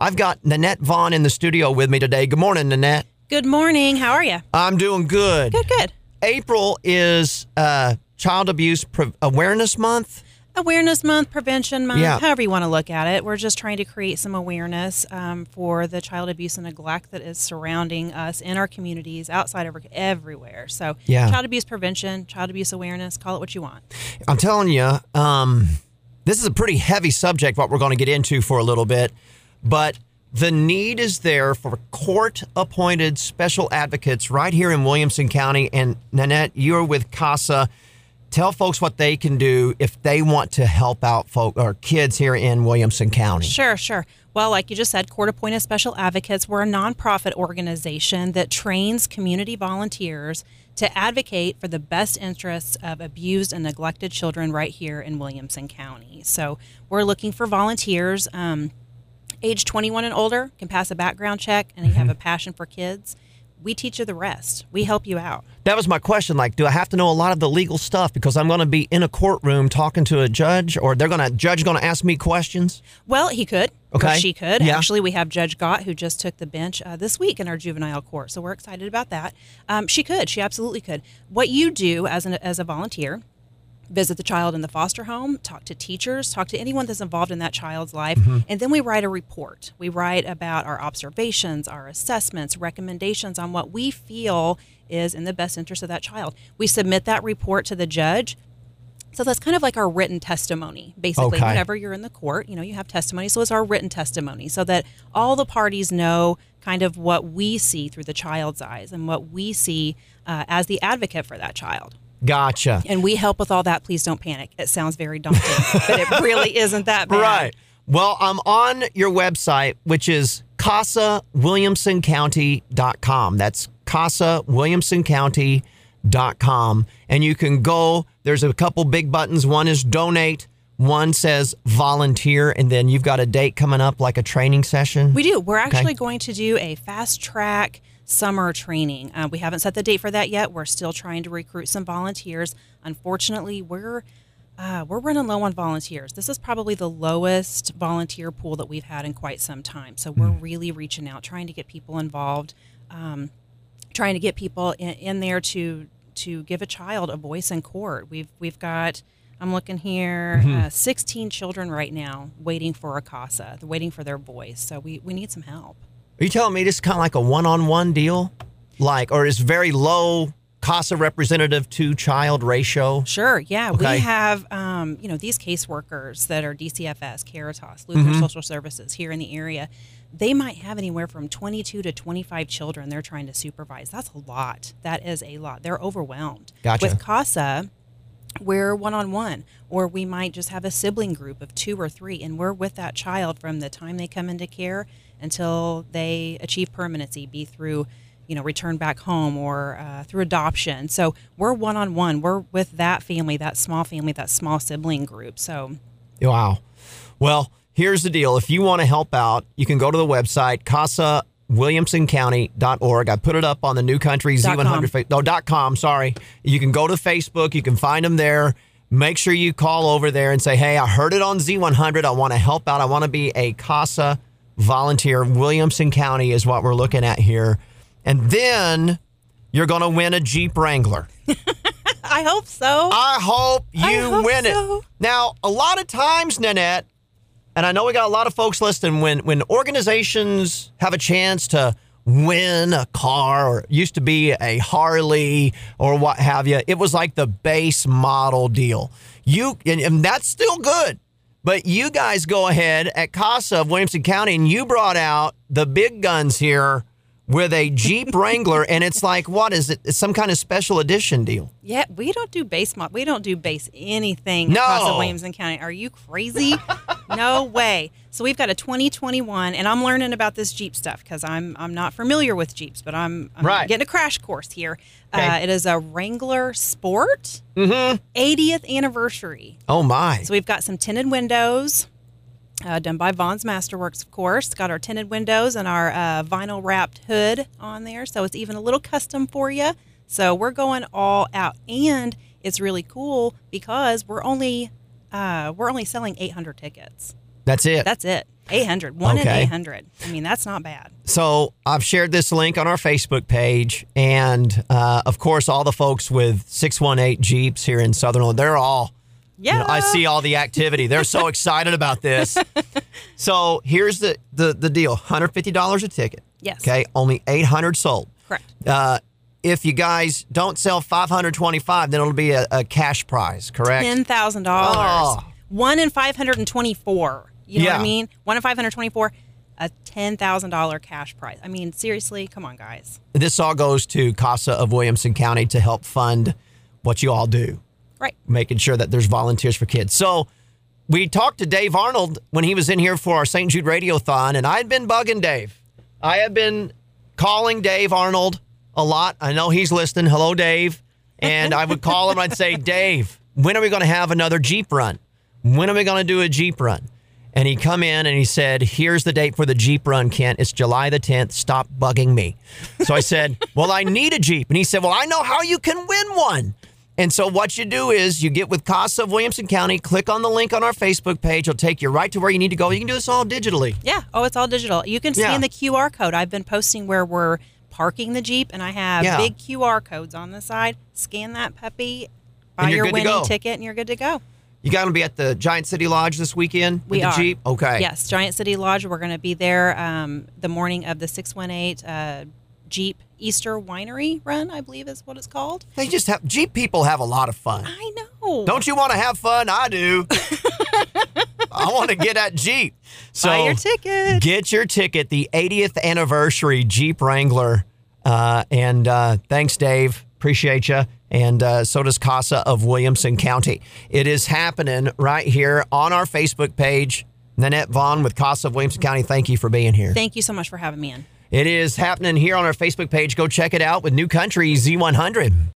I've got Nanette Vaughn in the studio with me today. Good morning, Nanette. Good morning. How are you? I'm doing good. Good. April is Child Abuse Awareness Month. Awareness Month, Prevention Month, Yeah. however you want to look at it. We're just trying to create some awareness for the child abuse and neglect that is surrounding us in our communities, outside of everywhere. So child abuse prevention, child abuse awareness, call it what you want. I'm telling you, this is a pretty heavy subject, what we're going to get into for a little bit, but the need is there for court-appointed special advocates right here in Williamson County. And Nanette, you're with CASA. Tell folks what they can do if they want to help out kids here in Williamson County. Sure. Well, like you just said, court-appointed special advocates, we're a nonprofit organization that trains community volunteers to advocate for the best interests of abused and neglected children right here in Williamson County. So we're looking for volunteers age 21 and older, can pass a background check, and you have a passion for kids. We teach you the rest. We help you out. That was my question. Like, do I have to know a lot of the legal stuff because I'm going to be in a courtroom talking to a judge, or judge going to ask me questions? Well, he could. Okay. Or she could. Yeah. Actually, we have Judge Gott, who just took the bench this week in our juvenile court. So we're excited about that. She could. She absolutely could. What you do as a volunteer, visit the child in the foster home, talk to teachers, talk to anyone that's involved in that child's life, and then we write a report. We write about our observations, our assessments, recommendations on what we feel is in the best interest of that child. We submit that report to the judge. So that's kind of like our written testimony. Basically, Okay. whenever you're in the court, you have testimony. So it's our written testimony so that all the parties know kind of what we see through the child's eyes and what we see as the advocate for that child. Gotcha. And we help with all that. Please don't panic. It sounds very daunting, but it really isn't that bad. Right. Well, I'm on your website, which is CASAWilliamsonCounty.com. That's CASAWilliamsonCounty.com. And you can go, there's a couple big buttons. One is donate. One says volunteer. And then you've got a date coming up, like a training session. We do. We're actually going to do a fast track summer training. We haven't set the date for that yet. We're still trying to recruit some volunteers. Unfortunately, we're running low on volunteers. This is probably the lowest volunteer pool that we've had in quite some time. So we're really reaching out, trying to get people involved, trying to get people in there to give a child a voice in court. We've got, I'm looking here, 16 children right now waiting for a CASA. They're waiting for their voice. So we need some help. Are you telling me this is kind of like a one-on-one deal? Or is very low CASA representative to child ratio? Sure, yeah. Okay. We have, these caseworkers that are DCFS, Caritas, Lutheran Social Services here in the area. They might have anywhere from 22 to 25 children they're trying to supervise. That's a lot. That is a lot. They're overwhelmed. Gotcha. With CASA, we're one-on-one, or we might just have a sibling group of 2 or 3, and we're with that child from the time they come into care until they achieve permanency, be through, return back home or through adoption. So we're one-on-one. We're with that family, that small sibling group. So, wow. Well, here's the deal. If you want to help out, you can go to the website, CASAWilliamsonCounty.org. I put it up on the New Country Z100. .com, sorry. You can go to Facebook. You can find them there. Make sure you call over there and say, hey, I heard it on Z100. I want to help out. I want to be a CASA volunteer. Williamson County is what we're looking at here. And then you're going to win a Jeep Wrangler. I hope so. I hope you win so. it. Now, a lot of times, Nanette, and I know we got a lot of folks listening, when organizations have a chance to win a car, or it used to be a Harley or what have you, it was like the base model deal. And that's still good. But you guys go ahead at CASA of Williamson County, and you brought out the big guns here with a Jeep Wrangler, and it's like, what is it? It's some kind of special edition deal. Yeah, we don't do base mod. We don't do base anything No. across Williamson County. Are you crazy? No way. So we've got a 2021, and I'm learning about this Jeep stuff because I'm not familiar with Jeeps, but I'm Right. getting a crash course here. Okay. It is a Wrangler Sport 80th anniversary. Oh, my. So we've got some tinted windows. Done by Vaughn's Masterworks, of course. Got our tinted windows and our vinyl wrapped hood on there, so it's even a little custom for you. So we're going all out, and it's really cool because we're only selling 800 tickets. That's it. That's it. 800. One in Okay. 800. I mean, that's not bad. So I've shared this link on our Facebook page. And, of course, all the folks with 618 Jeeps here in Sutherland, they're all, Yeah. I see all the activity. They're so excited about this. So here's the deal. $150 a ticket. Yes. Okay. Only 800 sold. Correct. If you guys don't sell 525, then it'll be a cash prize, correct? $10,000. Oh. 1 in 524. You know what Yeah. I mean? 1 in 524, a $10,000 cash prize. I mean, seriously, come on, guys. This all goes to CASA of Williamson County to help fund what you all do, Right. making sure that there's volunteers for kids. So we talked to Dave Arnold when he was in here for our St. Jude Radiothon, and I had been bugging Dave. I had been calling Dave Arnold a lot. I know he's listening. Hello, Dave. And I would call him. I'd say, Dave, when are we going to have another Jeep run? When are we going to do a Jeep run? And he'd come in and he said, here's the date for the Jeep run, Kent. It's July the 10th. Stop bugging me. So I said, well, I need a Jeep. And he said, well, I know how you can win one. And so what you do is you get with CASA of Williamson County, click on the link on our Facebook page. It'll take you right to where you need to go. You can do this all digitally. Yeah. Oh, it's all digital. You can scan Yeah. the QR code. I've been posting where we're parking the Jeep, and I have Yeah. big QR codes on the side. Scan that puppy, buy And you're your good to winning go. ticket, and you're good to go. You got to be at the Giant City Lodge this weekend with We the are. Jeep? Okay. Yes, Giant City Lodge. We're going to be there the morning of the 618 Jeep Easter Winery Run, I believe is what it's called. They just have, Jeep people have a lot of fun. I know. Don't you want to have fun? I do. I want to get that Jeep. So buy your ticket. Get your ticket, the 80th anniversary Jeep Wrangler. And thanks, Dave. Appreciate you. And so does CASA of Williamson County. It is happening right here on our Facebook page. Nanette Vaughn with CASA of Williamson County, thank you for being here. Thank you so much for having me in. It is happening here on our Facebook page. Go check it out with New Country Z100.